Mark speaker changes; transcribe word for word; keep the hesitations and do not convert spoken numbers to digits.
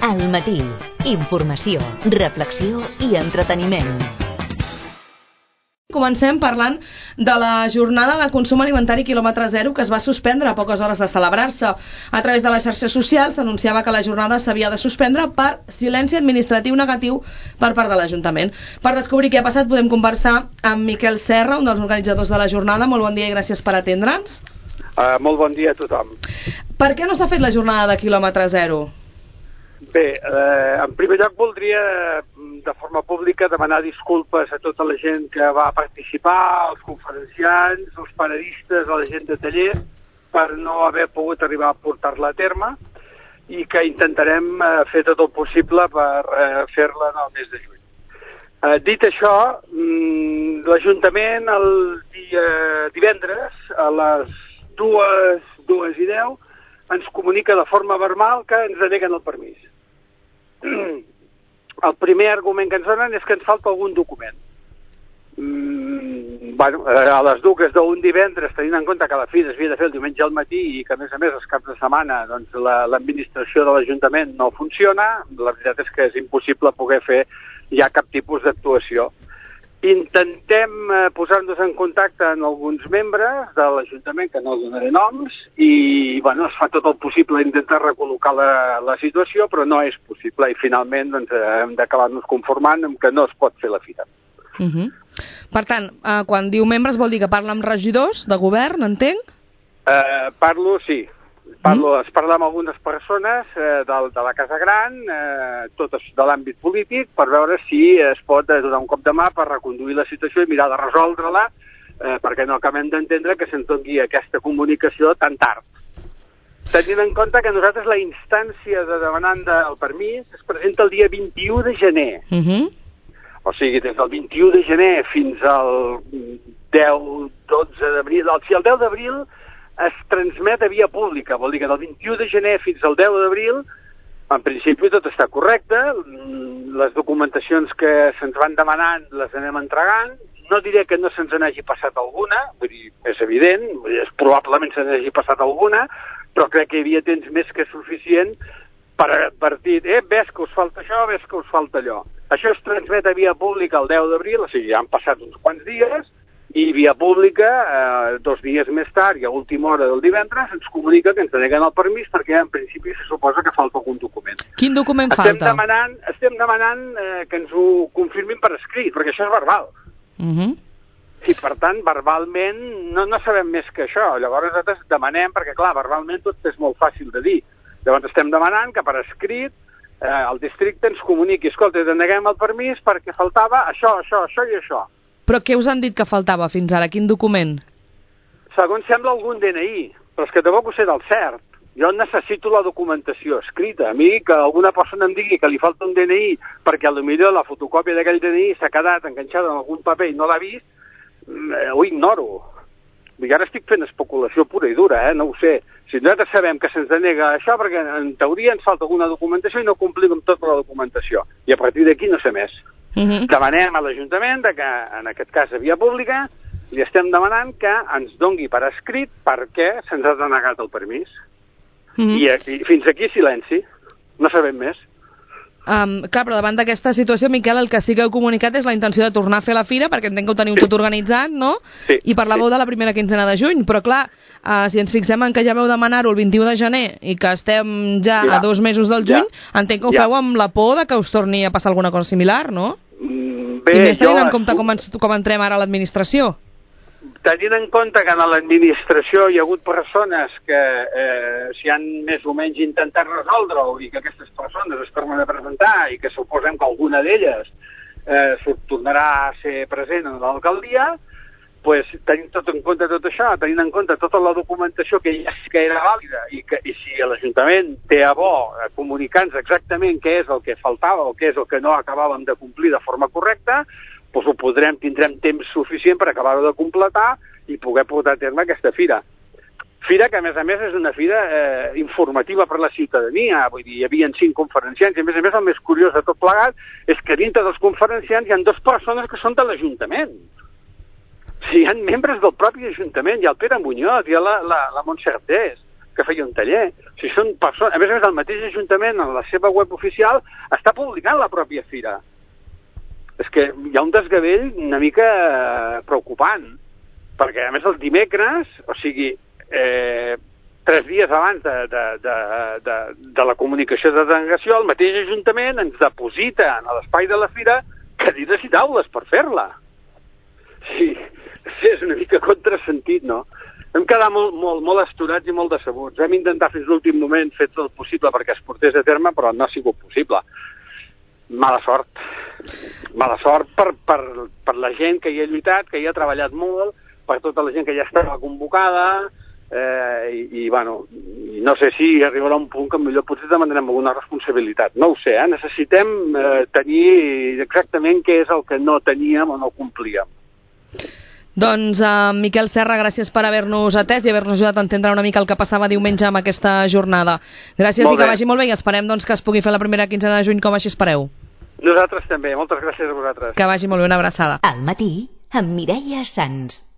Speaker 1: Al matí, informació, reflexió i entreteniment.
Speaker 2: Comencem parlant de la jornada de consum alimentari quilòmetre zero que es va suspendre a poques hores de celebrar-se. A través de les xarxes socials s'anunciava que la jornada s'havia de suspendre per silenci administratiu negatiu per part de l'Ajuntament. Per descobrir què ha passat podem conversar amb Miquel Serra, un dels organitzadors de la jornada. Molt bon dia i gràcies per atendre'ns.
Speaker 3: Uh, molt bon dia a tothom.
Speaker 2: Per què no s'ha fet la jornada de quilòmetre zero?
Speaker 3: Bé, eh, en primer lloc voldria de forma pública demanar disculpes a tota la gent que va participar, als conferenciants, als paradistes, a la gent de taller, per no haver pogut arribar a portar-la a terme i que intentarem eh, fer tot el possible per eh, fer-la en el mes de juny. Eh, dit això, mm, l'Ajuntament el dia divendres a les dues, dues i deu ens comunica de forma verbal que ens deneguen el permís. El primer argument que ens donen és que ens falta algun document. Mm, bueno, a les dues d'un divendres, tenint en compte que la fi s'havia de fer el diumenge al matí i que, a més a més, els caps de setmana doncs, l'administració de l'Ajuntament no funciona, la veritat és que és impossible poder fer ja cap tipus d'actuació. Intentem eh, posar-nos en contacte amb alguns membres de l'Ajuntament, que no donaré noms, i bueno, es fa tot el possible intentar recol·locar la, la situació, però no és possible, i finalment doncs, hem d'acabar-nos conformant amb que no es pot fer la fira.
Speaker 2: Uh -huh. Per tant, eh, quan diu membres vol dir que parla amb regidors de govern, entenc?
Speaker 3: Eh, parlo, sí. Parlo, es parla amb algunes persones eh, de, de la Casa Gran, eh, totes de l'àmbit polític, per veure si es pot eh, donar un cop de mà per reconduir la situació i mirar de resoldre-la, eh, perquè no acabem d'entendre que se'n doni aquesta comunicació tan tard. Tenint en compte que nosaltres la instància de demanar el permís es presenta el dia vint-i-u de gener.
Speaker 2: Uh -huh.
Speaker 3: O sigui, des del vint-i-u de gener fins al deu dotze d'abril. Si el deu d'abril es transmet a via pública, vol dir que del vint-i-u de gener fins al deu d'abril, en principi tot està correcte, les documentacions que se'ns van demanant les anem entregant, no diré que no se'ns n'hagi passat alguna, vull dir, és evident, és, probablement se n'hagi passat alguna, però crec que hi havia temps més que suficient per advertir, eh, ves que us falta això, ves que us falta allò. Això es transmet a via pública el deu d'abril, o sigui, ja han passat uns quants dies, i via pública, eh, dos dies més tard i a última hora del divendres, ens comunica que ens deneguen el permís perquè en principi se suposa que falta algun document.
Speaker 2: Quin document
Speaker 3: estem
Speaker 2: falta?
Speaker 3: Demanant, estem demanant eh, que ens ho confirmin per escrit, perquè això és verbal.
Speaker 2: Uh -huh.
Speaker 3: I per tant, verbalment, no, no sabem més que això. Llavors nosaltres demanem, perquè clar, verbalment tot és molt fàcil de dir. Llavors estem demanant que per escrit eh, el districte ens comuniqui, escolta, deneguem el permís perquè faltava això, això, això i això.
Speaker 2: Però què us han dit que faltava fins ara? Quin document?
Speaker 3: Segons sembla algun D N I, però és que tampoc ho sé del cert. Jo necessito la documentació escrita. A mi que alguna persona em digui que li falta un D N I perquè potser la fotocòpia d'aquell D N I s'ha quedat enganxada en algun paper i no l'ha vist, eh, ho ignoro. I ara estic fent especulació pura i dura, eh? No ho sé. Si nosaltres sabem que se'ns denega això perquè en teoria ens falta alguna documentació i no complim amb tota la documentació. I a partir d'aquí no sé més. Uh -huh. Demanem a l'Ajuntament que, en aquest cas a via pública, li estem demanant que ens dongui per escrit per què se'ns ha denegat el permís. Uh -huh. I, I fins aquí silenci. No sabem més.
Speaker 2: Um, clar, però davant d'aquesta situació, Miquel, el que sí que heu comunicat és la intenció de tornar a fer la fira, perquè entenc que ho teniu sí. tot organitzat, no?
Speaker 3: Sí.
Speaker 2: I parlàveu
Speaker 3: sí.
Speaker 2: de la primera quinzena de juny, però clar, uh, si ens fixem en que ja veu demanar-ho el vint-i-u de gener i que estem ja, ja. a dos mesos del juny, ja. entenc que ho ja. feu amb la por de que us torni a passar alguna cosa similar, no?
Speaker 3: Mm, bé,
Speaker 2: I més tenint en compte
Speaker 3: assumo...
Speaker 2: com, ens, com entrem ara a l'administració.
Speaker 3: Tenint en compte que en l'administració hi ha hagut persones que eh, s'hi han més o menys intentat resoldre-ho i que aquestes persones es tornen a presentar i que suposem que alguna d'elles eh, tornarà a ser present en l'alcaldia, pues, tenint tot en compte tot això, tenint en compte tota la documentació que ja sí que era vàlida i, que, i si l'Ajuntament té a bo eh, comunicar-nos exactament què és el que faltava o què és el que no acabàvem de complir de forma correcta, doncs ho podrem, tindrem temps suficient per acabar-ho de completar i poder portar a terme aquesta fira. Fira que, a més a més, és una fira eh, informativa per a la ciutadania. Vull dir, hi havia cinc conferenciants i, a més a més, el més curiós de tot plegat és que dintre dels conferenciants hi ha dues persones que són de l'Ajuntament. O sigui, hi ha membres del propi Ajuntament. Hi ha el Pere Muñoz, hi ha la, la, la Montserrat, que feia un taller. O sigui, són persones... A més a més, el mateix Ajuntament, en la seva web oficial, està publicant la pròpia fira. És que hi ha un desgavell una mica preocupant, perquè, a més, el dimecres, o sigui, eh, tres dies abans de, de, de, de, de la comunicació de denegació, el mateix Ajuntament ens deposita a l'espai de la fira cadires i taules per fer-la. Sí, és una mica contrasentit, no? Vam quedar molt, molt, molt esturats i molt decebuts. Vam intentar fins l'últim moment fer tot el possible perquè es portés a terme, però no ha sigut possible. Mala sort. Mala sort per, per, per la gent que hi ha lluitat, que hi ha treballat molt, per tota la gent que ja estava convocada, eh, i, i, bueno, no sé si arribarà un punt que millor potser demanem alguna responsabilitat. No ho sé, eh? Necessitem eh, tenir exactament què és el que no teníem o no complíem.
Speaker 2: Doncs, uh, Miquel Serra, gràcies per haver-nos atès i haver-nos ajudat a entendre una mica el que passava diumenge amb aquesta jornada. Gràcies i que vagi molt bé i esperem doncs, que es pugui fer la primera quinzena de juny com així espereu.
Speaker 3: Nosaltres també. Moltes gràcies a vosaltres.
Speaker 2: Que vagi molt bé, una abraçada.
Speaker 1: Al matí, amb Mireia Sans.